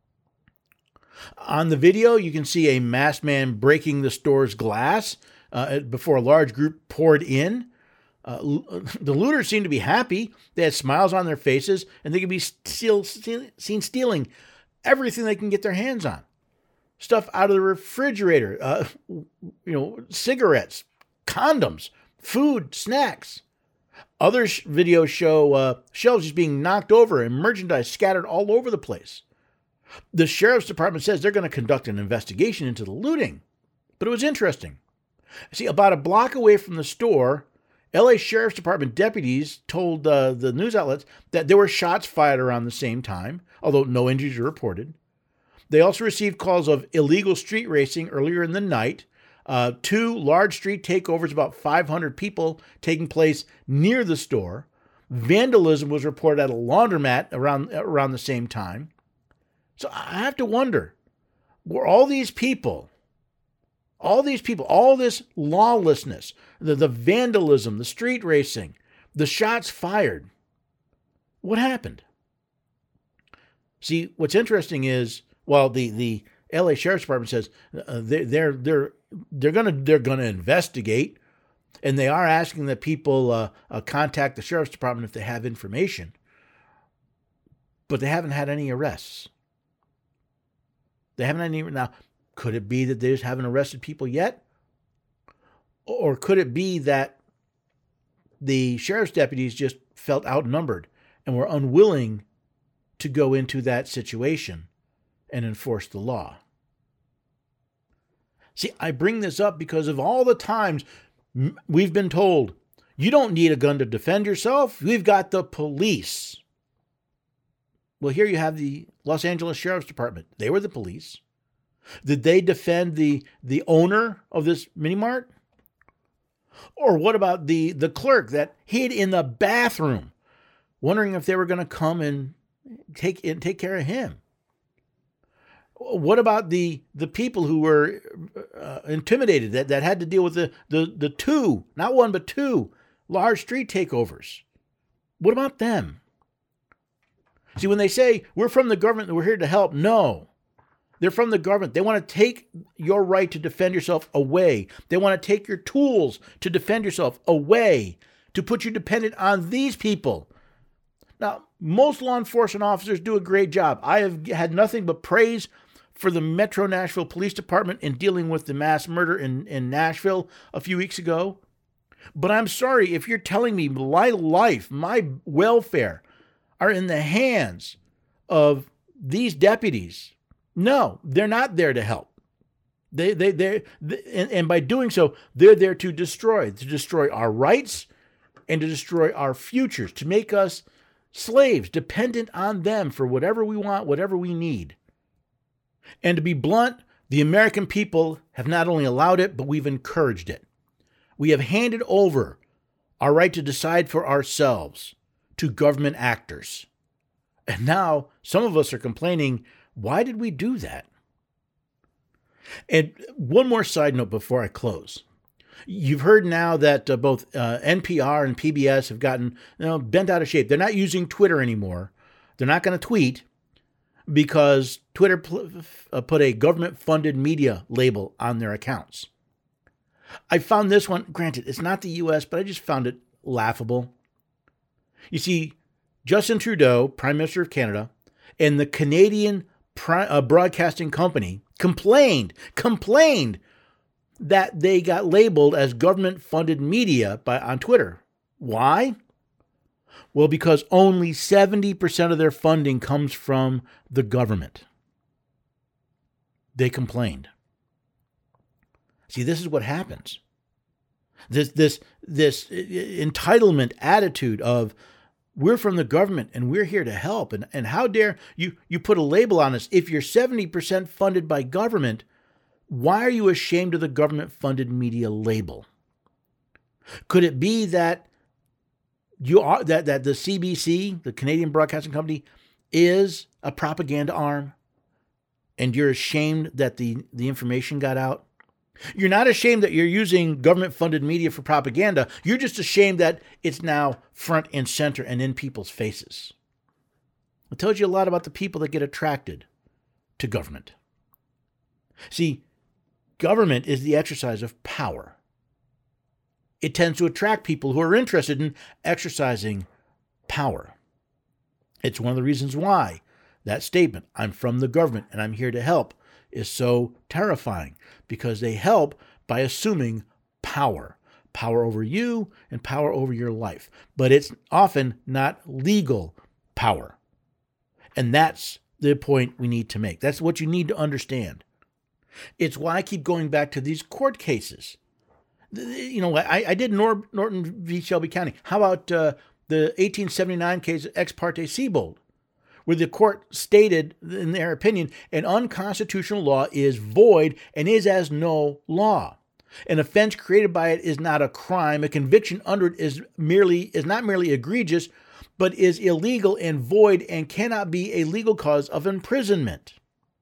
[SPEAKER 1] On the video, you can see a masked man breaking the store's glass uh, before a large group poured in. Uh, the looters seemed to be happy. They had smiles on their faces, and they could be still seen stealing everything they can get their hands on. Stuff out of the refrigerator, uh, you know, cigarettes, condoms, food, snacks. Other sh- videos show uh, shelves just being knocked over and merchandise scattered all over the place. The sheriff's department says they're going to conduct an investigation into the looting. But it was interesting. See, about a block away from the store, L A Sheriff's Department deputies told uh, the news outlets that there were shots fired around the same time, although no injuries were reported. They also received calls of illegal street racing earlier in the night. Uh, two large street takeovers, about five hundred people taking place near the store. Vandalism was reported at a laundromat around, around the same time. So I have to wonder, were all these people, all these people, all this lawlessness, the, the vandalism, the street racing, the shots fired, what happened? See, what's interesting is, well, the, the L A Sheriff's Department says uh, they, they're they're they're gonna they're gonna investigate, and they are asking that people uh, uh, contact the Sheriff's Department if they have information. But they haven't had any arrests. They haven't had any. Now, could it be that they just haven't arrested people yet, or could it be that the sheriff's deputies just felt outnumbered and were unwilling to go into that situation and enforce the law? See, I bring this up because of all the times we've been told, you don't need a gun to defend yourself. We've got the police. Well, here you have the Los Angeles Sheriff's Department. They were the police. Did they defend the, the owner of this mini mart? Or what about the, the clerk that hid in the bathroom, wondering if they were going to come and take and take care of him? What about the the people who were uh, intimidated, that, that had to deal with the, the, the two, not one, but two large street takeovers? What about them? See, when they say, we're from the government, we're here to help, no. They're from the government. They want to take your right to defend yourself away. They want to take your tools to defend yourself away, to put you dependent on these people. Now, most law enforcement officers do a great job. I have had nothing but praise for the Metro Nashville Police Department in dealing with the mass murder in, in Nashville a few weeks ago. But I'm sorry, if you're telling me my life, my welfare are in the hands of these deputies, no, they're not there to help. They, they, they, and, and by doing so, they're there to destroy, to destroy our rights and to destroy our futures, to make us slaves, dependent on them for whatever we want, whatever we need. And to be blunt, the American people have not only allowed it, but we've encouraged it. We have handed over our right to decide for ourselves to government actors. And now some of us are complaining, why did we do that? And one more side note before I close. You've heard now that uh, both uh, N P R and P B S have gotten you know, bent out of shape. They're not using Twitter anymore. They're not going to tweet because Twitter pl- uh, put a government-funded media label on their accounts. I found this one, granted, it's not the U S, but I just found it laughable. You see, Justin Trudeau, Prime Minister of Canada, and the Canadian Pri- uh, Broadcasting Company complained, complained that they got labeled as government-funded media by on Twitter. Why? Well, because only seventy percent of their funding comes from the government. They complained. See, this is what happens. This this this entitlement attitude of we're from the government and we're here to help. And, and how dare you, you put a label on us? If you're seventy percent funded by government, why are you ashamed of the government-funded media label? Could it be that you are that, that the C B C, the Canadian Broadcasting Company, is a propaganda arm and you're ashamed that the, the information got out? You're not ashamed that you're using government-funded media for propaganda. You're just ashamed that it's now front and center and in people's faces. It tells you a lot about the people that get attracted to government. See, government is the exercise of power. It tends to attract people who are interested in exercising power. It's one of the reasons why that statement, I'm from the government and I'm here to help, is so terrifying, because they help by assuming power, power over you and power over your life. But it's often not legal power. And that's the point we need to make. That's what you need to understand. It's why I keep going back to these court cases. You know, I, I did Nor- Norton v. Shelby County. How about uh, the eighteen seventy-nine case, Ex parte Siebold, where the court stated, in their opinion, an unconstitutional law is void and is as no law. An offense created by it is not a crime. A conviction under it is merely is not merely egregious, but is illegal and void and cannot be a legal cause of imprisonment.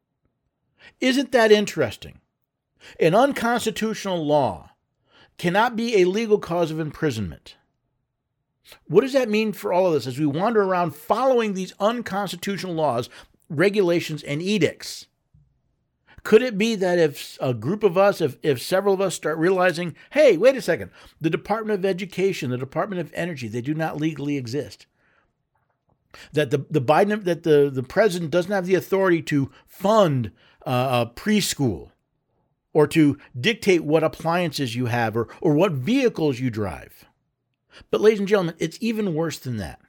[SPEAKER 1] Isn't that interesting? An unconstitutional law cannot be a legal cause of imprisonment. What does that mean for all of us as we wander around following these unconstitutional laws, regulations, and edicts? Could it be that if a group of us, if, if several of us start realizing, hey, wait a second, the Department of Education, the Department of Energy, they do not legally exist. That the, the Biden, that the, the president doesn't have the authority to fund uh, a preschool or to dictate what appliances you have or, or what vehicles you drive. But ladies and gentlemen, it's even worse than that.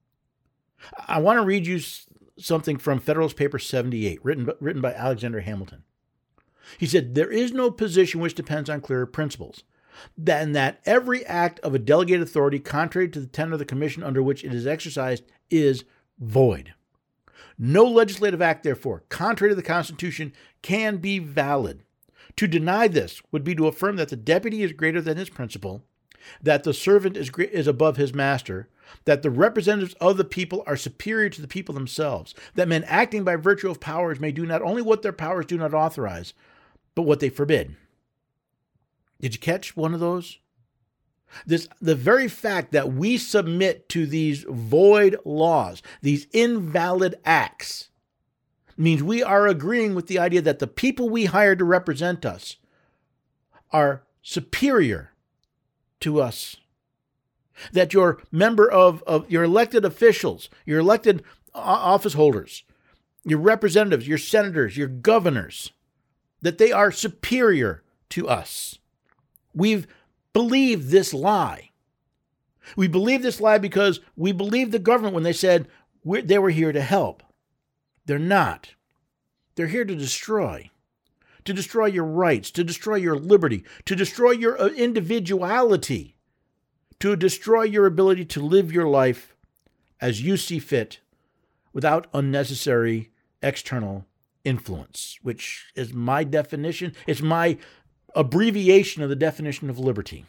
[SPEAKER 1] I want to read you something from Federalist Paper seventy-eight, written, written by Alexander Hamilton. He said, there is no position which depends on clearer principles, than that every act of a delegated authority contrary to the tenet of the commission under which it is exercised is void. No legislative act, therefore, contrary to the Constitution, can be valid. To deny this would be to affirm that the deputy is greater than his principal, that the servant is great, is above his master, that the representatives of the people are superior to the people themselves, that men acting by virtue of powers may do not only what their powers do not authorize, but what they forbid. Did you catch one of those? This, the very fact that we submit to these void laws, these invalid acts, means we are agreeing with the idea that the people we hire to represent us are superior to us. That your member of, of your elected officials, your elected office holders, your representatives, your senators, your governors, that they are superior to us. We've believe this lie. We believe this lie because we believe the government when they said we're, they were here to help. They're not. They're here to destroy. To destroy your rights, to destroy your liberty, to destroy your individuality, to destroy your ability to live your life as you see fit without unnecessary external influence, which is my definition. It's my abbreviation of the definition of liberty.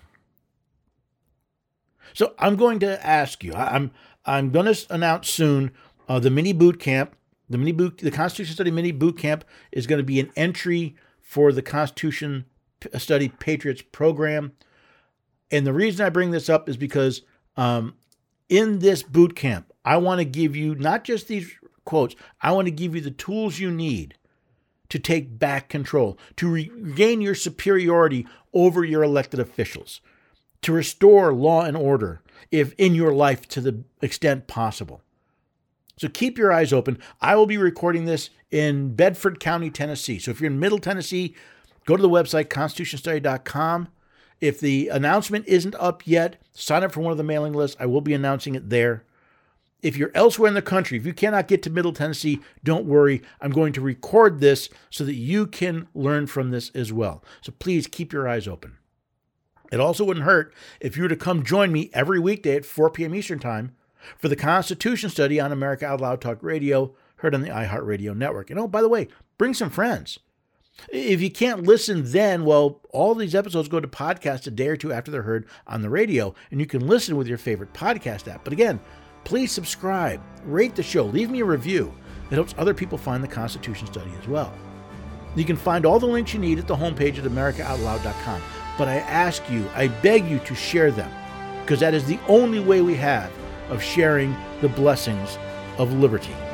[SPEAKER 1] So I'm going to ask you, I'm I'm going to announce soon uh, the mini boot camp. The mini boot, the Constitution Study mini boot camp is going to be an entry for the Constitution Study Patriots program. And the reason I bring this up is because um, in this boot camp, I want to give you not just these quotes, I want to give you the tools you need to take back control, to regain your superiority over your elected officials, to restore law and order if in your life to the extent possible. So keep your eyes open. I will be recording this in Bedford County, Tennessee. So if you're in Middle Tennessee, go to the website, constitution study dot com. If the announcement isn't up yet, sign up for one of the mailing lists. I will be announcing it there. If you're elsewhere in the country, if you cannot get to Middle Tennessee, don't worry. I'm going to record this so that you can learn from this as well. So please keep your eyes open. It also wouldn't hurt if you were to come join me every weekday at four p.m. Eastern Time for the Constitution Study on America Out Loud Talk Radio, heard on the iHeartRadio network. And oh, by the way, bring some friends. If you can't listen then, well, all these episodes go to podcast a day or two after they're heard on the radio, and you can listen with your favorite podcast app. But again, please subscribe, rate the show, leave me a review. It helps other people find the Constitution Study as well. You can find all the links you need at the homepage at america out loud dot com. But I ask you, I beg you to share them, because that is the only way we have of sharing the blessings of liberty.